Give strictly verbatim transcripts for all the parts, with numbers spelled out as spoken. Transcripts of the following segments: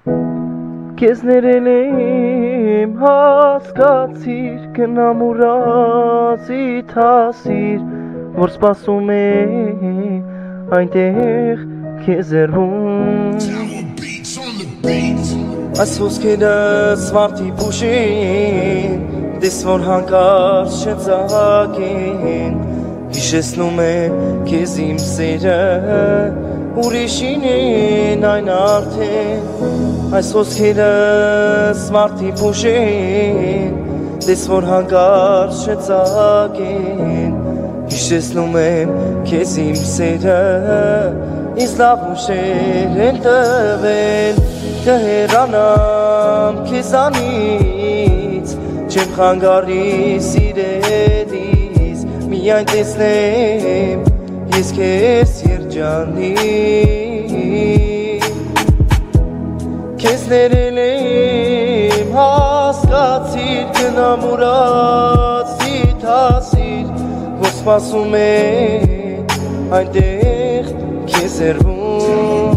Քեզ ներելեմ հասկացիր կնամուրացի թասիր որ սպասում է այնտեղ քեզ երվում Այս ոսկերս վարդի պուշին դես որ հանկարծ չծաղակին հիշեցնում է քեզ իմ սերը ուրիշին են այն արդեն Այս ոսկերս վարդի պուշին դես որ հանկարծ չծաղակին հիշեցնում եմ քեզ իմ սերը ինձ լավ ուշեր են տվել կհեռանամ քեզանից չեմ խանգարի սիրելիս միայն տեսնեմ ես քեզ երջանիկ քեզ ներելեմ հասկացիր կնամուրացի թասիր որ սպասում է այնտեղ քեզ երվում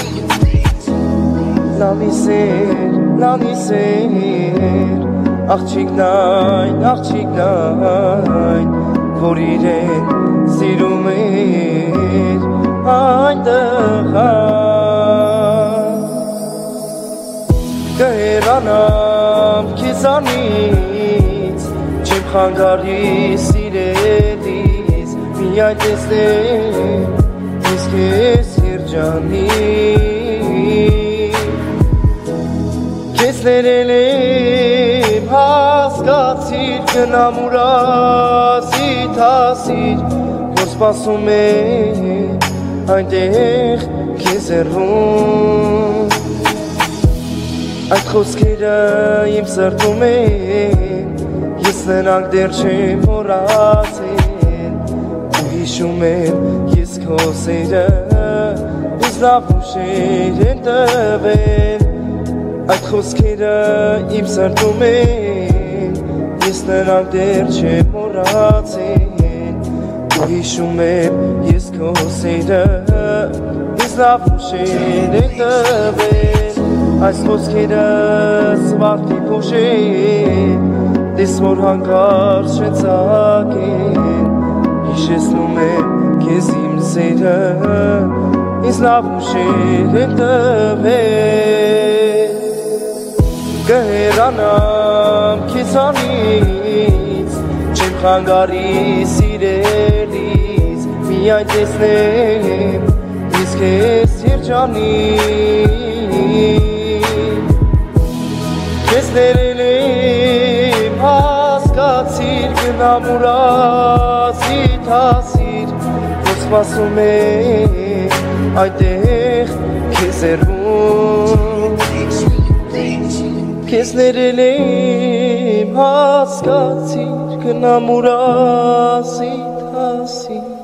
Լավիս էր, լավիս էր, աղջիկն այն, աղջիկն այն, որ իրեն սիրում էր այն տղա Կհեռանամ քեզանից, չեմ խանգարի սիրելիս, միայն տեսնեմ ես քեզ երջանիկ Քեզ ներելեմ հասկացիր կնամուրացի թասիր որ սպասում է այնտեղ քեզ երվում Այդ խոսքերը իմ սրտում են ես նրանք դեռ չեմ մոռացել ու հիշում եմ ես քո սերը ինձ լավ ուշեր են տվել Այդ խոսքերը իմ սրտում են ես նրանք դեռ չեմ մոռացել ու հիշում եմ ես քո սերը ինձ լավ ուշեր են տվել Այս խոսքերս վարդի փոշեն դես որ հանկարծ չծաղակեն հիշեցնում եմ քեզ իմ սերը ինձ լավ ուշեր են տվել Կհեռանամ քեզանից չեմ խանգարի սիրելիս միայն տեսնեմ ես քեզ երջանիկ Քեզ ներելեմ հասկացիր կնամուրացի թասիր որ սպասում է այնտեղ քեզ երվում Քեզ ներելեմ հասկացիր կնամուրացի թասիր